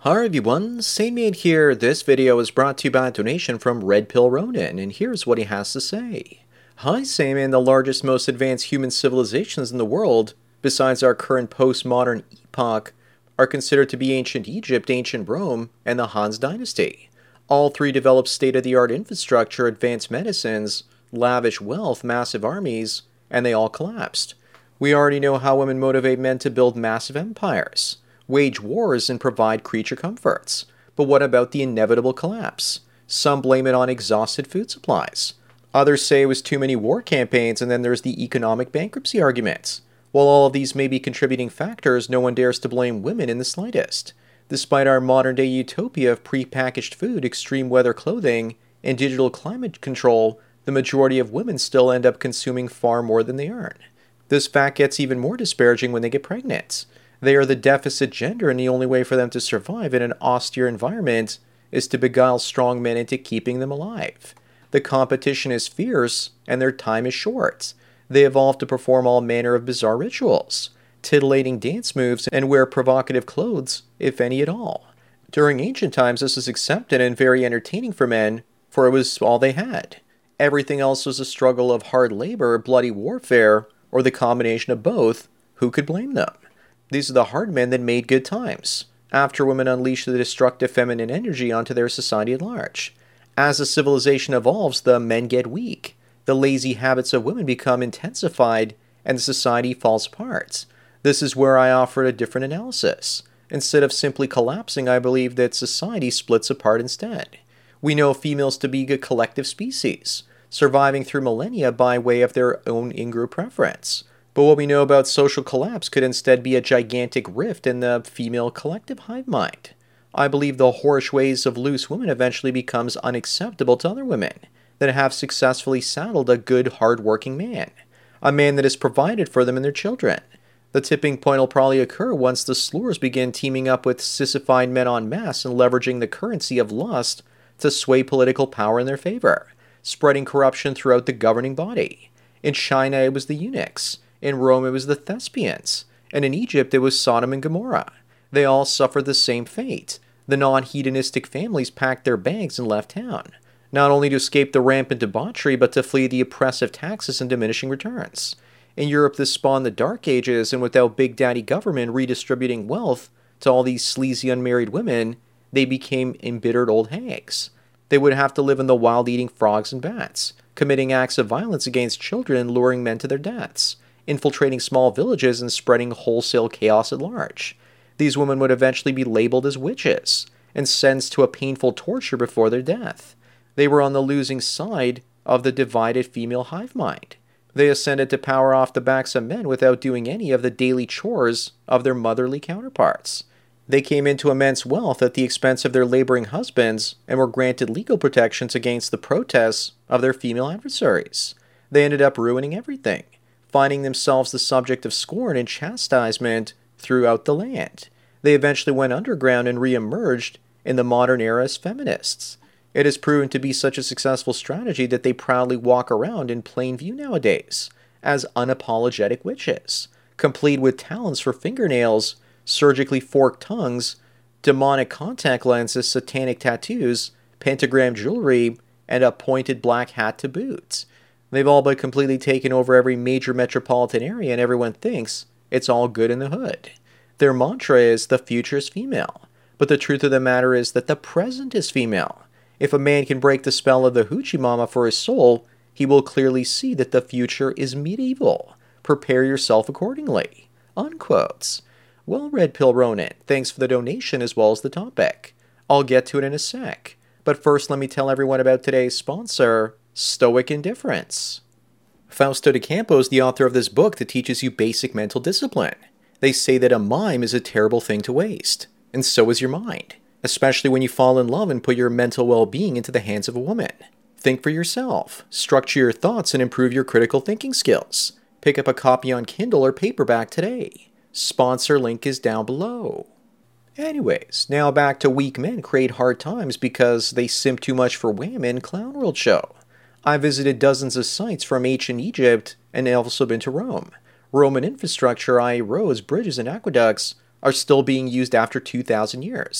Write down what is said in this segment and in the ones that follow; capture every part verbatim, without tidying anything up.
Hi everyone, SaneMate here. This video is brought to you by a donation from Red Pill Ronin, and here's what he has to say. Hi SaneMate, the largest, most advanced human civilizations in the world, besides our current postmodern epoch, are considered to be ancient Egypt, ancient Rome, and the Hans Dynasty. All three developed state-of-the-art infrastructure, advanced medicines, lavish wealth, massive armies, and they all collapsed. We already know how women motivate men to build massive empires, wage wars, and provide creature comforts. But what about the inevitable collapse? Some blame it on exhausted food supplies. Others say it was too many war campaigns, and then there's the economic bankruptcy arguments. While all of these may be contributing factors, no one dares to blame women in the slightest. Despite our modern-day utopia of pre-packaged food, extreme weather clothing, and digital climate control, the majority of women still end up consuming far more than they earn. This fact gets even more disparaging when they get pregnant. They are the deficit gender, and the only way for them to survive in an austere environment is to beguile strong men into keeping them alive. The competition is fierce, and their time is short. They evolve to perform all manner of bizarre rituals, titillating dance moves, and wear provocative clothes, if any at all. During ancient times, this was accepted and very entertaining for men, for it was all they had. Everything else was a struggle of hard labor, bloody warfare, or the combination of both. Who could blame them? These are the hard men that made good times, after women unleashed the destructive feminine energy onto their society at large. As the civilization evolves, the men get weak, the lazy habits of women become intensified, and the society falls apart. This is where I offered a different analysis. Instead of simply collapsing, I believe that society splits apart instead. We know females to be a collective species, surviving through millennia by way of their own in-group preference. But what we know about social collapse could instead be a gigantic rift in the female collective hive mind. I believe the whorish ways of loose women eventually becomes unacceptable to other women that have successfully saddled a good, hard-working man, a man that has provided for them and their children. The tipping point will probably occur once the slurs begin teaming up with sissified men en masse and leveraging the currency of lust to sway political power in their favor, spreading corruption throughout the governing body. In China, it was the eunuchs. In Rome, it was the thespians, and in Egypt, it was Sodom and Gomorrah. They all suffered the same fate. The non-hedonistic families packed their bags and left town, not only to escape the rampant debauchery, but to flee the oppressive taxes and diminishing returns. In Europe, this spawned the Dark Ages, and without Big Daddy government redistributing wealth to all these sleazy unmarried women, they became embittered old hags. They would have to live in the wild eating frogs and bats, committing acts of violence against children and luring men to their deaths, infiltrating small villages and spreading wholesale chaos at large. These women would eventually be labeled as witches and sentenced to a painful torture before their death. They were on the losing side of the divided female hive mind. They ascended to power off the backs of men without doing any of the daily chores of their motherly counterparts. They came into immense wealth at the expense of their laboring husbands and were granted legal protections against the protests of their female adversaries. They ended up ruining everything, finding themselves the subject of scorn and chastisement throughout the land. They eventually went underground and re-emerged in the modern era as feminists. It has proven to be such a successful strategy that they proudly walk around in plain view nowadays as unapologetic witches, complete with talons for fingernails, surgically forked tongues, demonic contact lenses, satanic tattoos, pentagram jewelry, and a pointed black hat to boot. They've all but completely taken over every major metropolitan area, and everyone thinks it's all good in the hood. Their mantra is, the future is female. But the truth of the matter is that the present is female. If a man can break the spell of the hoochie mama for his soul, he will clearly see that the future is medieval. Prepare yourself accordingly. Unquotes. Well, Red Pill Ronin, thanks for the donation as well as the topic. I'll get to it in a sec. But first, let me tell everyone about today's sponsor, Stoic Indifference. Fausto de Campo is the author of this book that teaches you basic mental discipline. They say that a mime is a terrible thing to waste, and so is your mind, especially when you fall in love and put your mental well-being into the hands of a woman. Think for yourself, structure your thoughts, and improve your critical thinking skills. Pick up a copy on Kindle or paperback today. Sponsor link is down below. Anyways, now back to weak men create hard times because they simp too much for Wham! Clown World Show. I visited dozens of sites from ancient Egypt and also been to Rome. Roman infrastructure, that is roads, bridges, and aqueducts, are still being used after two thousand years.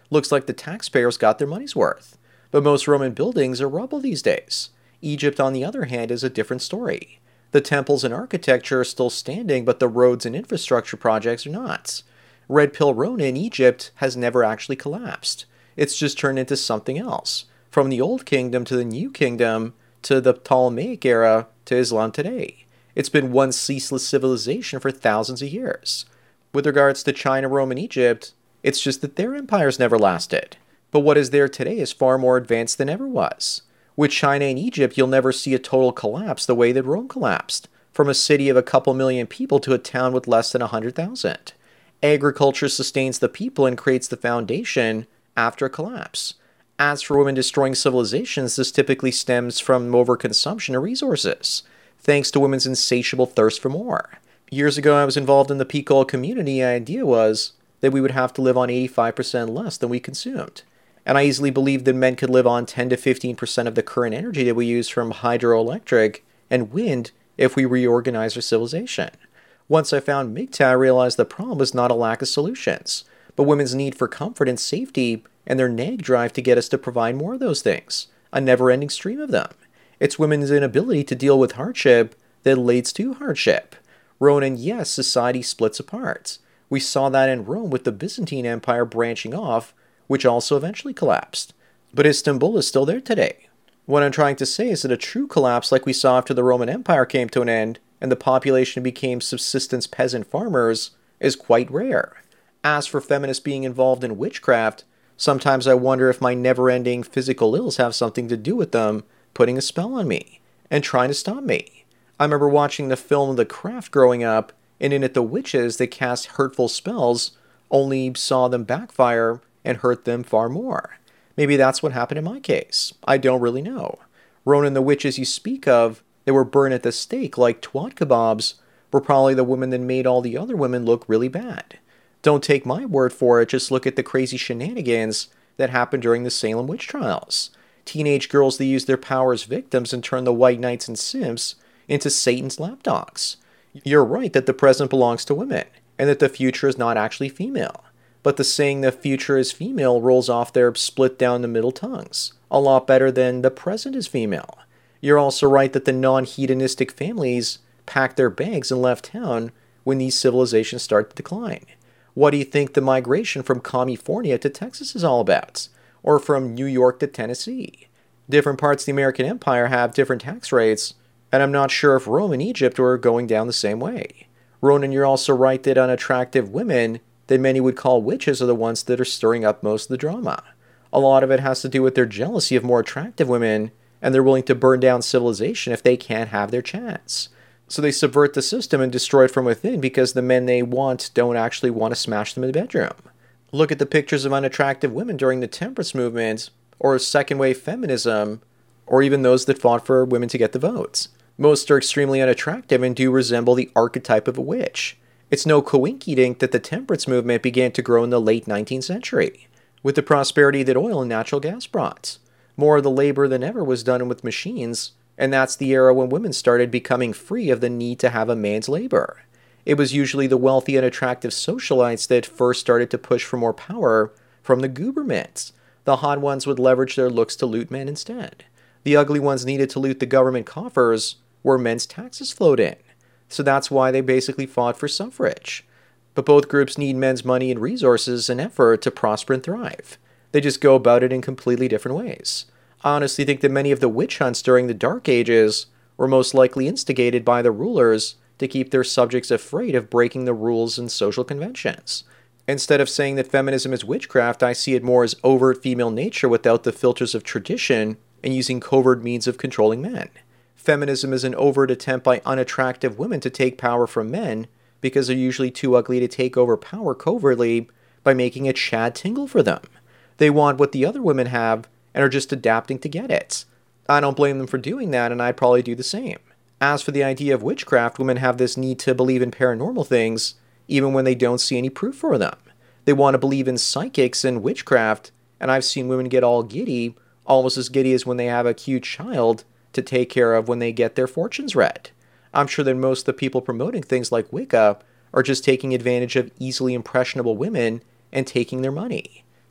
Looks like the taxpayers got their money's worth. But most Roman buildings are rubble these days. Egypt, on the other hand, is a different story. The temples and architecture are still standing, but the roads and infrastructure projects are not. Red Pill Rona in Egypt has never actually collapsed. It's just turned into something else. From the Old Kingdom to the New Kingdom, to the Ptolemaic era, to Islam today. It's been one ceaseless civilization for thousands of years. With regards to China, Rome, and Egypt, it's just that their empires never lasted. But what is there today is far more advanced than ever was. With China and Egypt, you'll never see a total collapse the way that Rome collapsed, from a city of a couple million people to a town with less than one hundred thousand. Agriculture sustains the people and creates the foundation after a collapse. As for women destroying civilizations, this typically stems from overconsumption of resources, thanks to women's insatiable thirst for more. Years ago, I was involved in the peak oil community, and the idea was that we would have to live on eighty-five percent less than we consumed. And I easily believed that men could live on ten to fifteen percent of the current energy that we use from hydroelectric and wind if we reorganize our civilization. Once I found M G T O W, I realized the problem was not a lack of solutions, but women's need for comfort and safety and their nag drive to get us to provide more of those things, a never-ending stream of them. It's women's inability to deal with hardship that leads to hardship. Ronan, yes, society splits apart. We saw that in Rome with the Byzantine Empire branching off, which also eventually collapsed. But Istanbul is still there today. What I'm trying to say is that a true collapse like we saw after the Roman Empire came to an end and the population became subsistence peasant farmers is quite rare. As for feminists being involved in witchcraft, sometimes I wonder if my never-ending physical ills have something to do with them putting a spell on me and trying to stop me. I remember watching the film The Craft growing up, and in it the witches that cast hurtful spells only saw them backfire and hurt them far more. Maybe that's what happened in my case. I don't really know. Ronan, the witches you speak of, they were burned at the stake like twat kebabs, were probably the women that made all the other women look really bad. Don't take my word for it, just look at the crazy shenanigans that happened during the Salem witch trials. Teenage girls that used their power as victims and turned the white knights and simps into Satan's lapdogs. You're right that the present belongs to women, and that the future is not actually female. But the saying the future is female rolls off their split down the middle tongues a lot better than the present is female. You're also right that the non-hedonistic families packed their bags and left town when these civilizations start to decline. What do you think the migration from California to Texas is all about? Or from New York to Tennessee? Different parts of the American Empire have different tax rates, and I'm not sure if Rome and Egypt were going down the same way. Ronan, you're also right that unattractive women that many would call witches are the ones that are stirring up most of the drama. A lot of it has to do with their jealousy of more attractive women, and they're willing to burn down civilization if they can't have their chance. So they subvert the system and destroy it from within because the men they want don't actually want to smash them in the bedroom. Look at the pictures of unattractive women during the temperance movement, or second wave feminism, or even those that fought for women to get the votes. Most are extremely unattractive and do resemble the archetype of a witch. It's no coinkydink that the temperance movement began to grow in the late nineteenth century, with the prosperity that oil and natural gas brought. More of the labor than ever was done with machines, and that's the era when women started becoming free of the need to have a man's labor. It was usually the wealthy and attractive socialites that first started to push for more power from the goobermans. The hot ones would leverage their looks to loot men instead. The ugly ones needed to loot the government coffers where men's taxes flowed in. So that's why they basically fought for suffrage. But both groups need men's money and resources and effort to prosper and thrive. They just go about it in completely different ways. I honestly think that many of the witch hunts during the Dark Ages were most likely instigated by the rulers to keep their subjects afraid of breaking the rules and social conventions. Instead of saying that feminism is witchcraft, I see it more as overt female nature without the filters of tradition and using covert means of controlling men. Feminism is an overt attempt by unattractive women to take power from men because they're usually too ugly to take over power covertly by making it Chad tingle for them. They want what the other women have and are just adapting to get it. I don't blame them for doing that, and I'd probably do the same. As for the idea of witchcraft, women have this need to believe in paranormal things even when they don't see any proof for them. They want to believe in psychics and witchcraft, and I've seen women get all giddy, almost as giddy as when they have a cute child to take care of when they get their fortunes read. I'm sure that most of the people promoting things like Wicca are just taking advantage of easily impressionable women and taking their money.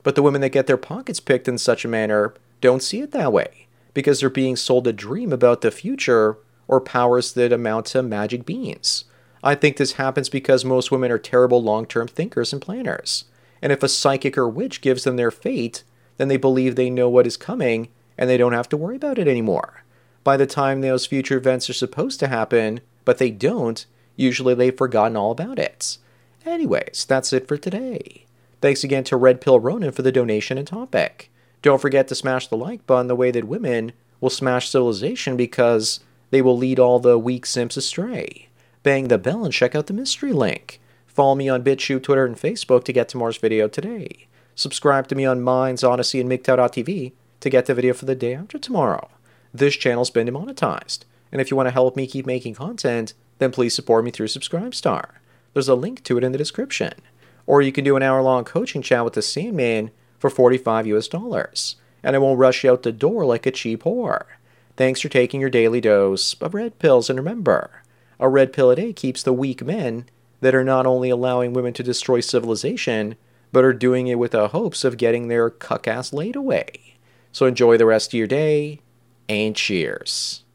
But the women that get their pockets picked in such a manner don't see it that way, because they're being sold a dream about the future or powers that amount to magic beans. I think this happens because most women are terrible long-term thinkers and planners. And if a psychic or witch gives them their fate, then they believe they know what is coming and they don't have to worry about it anymore. By the time those future events are supposed to happen, but they don't, usually they've forgotten all about it. Anyways, that's it for today. Thanks again to Red Pill Ronin for the donation and topic. Don't forget to smash the like button the way that women will smash civilization, because they will lead all the weak simps astray. Bang the bell and check out the mystery link. Follow me on BitChute, Twitter, and Facebook to get tomorrow's video today. Subscribe to me on Minds, Odyssey, and M G T O W dot T V to get the video for the day after tomorrow. This channel's been demonetized, and if you want to help me keep making content, then please support me through Subscribestar. There's a link to it in the description. Or you can do an hour-long coaching chat with the Sandman for forty-five U S dollars, and I won't rush you out the door like a cheap whore. Thanks for taking your daily dose of red pills, and remember, a red pill a day keeps the weak men that are not only allowing women to destroy civilization, but are doing it with the hopes of getting their cuck ass laid away. So enjoy the rest of your day, and cheers.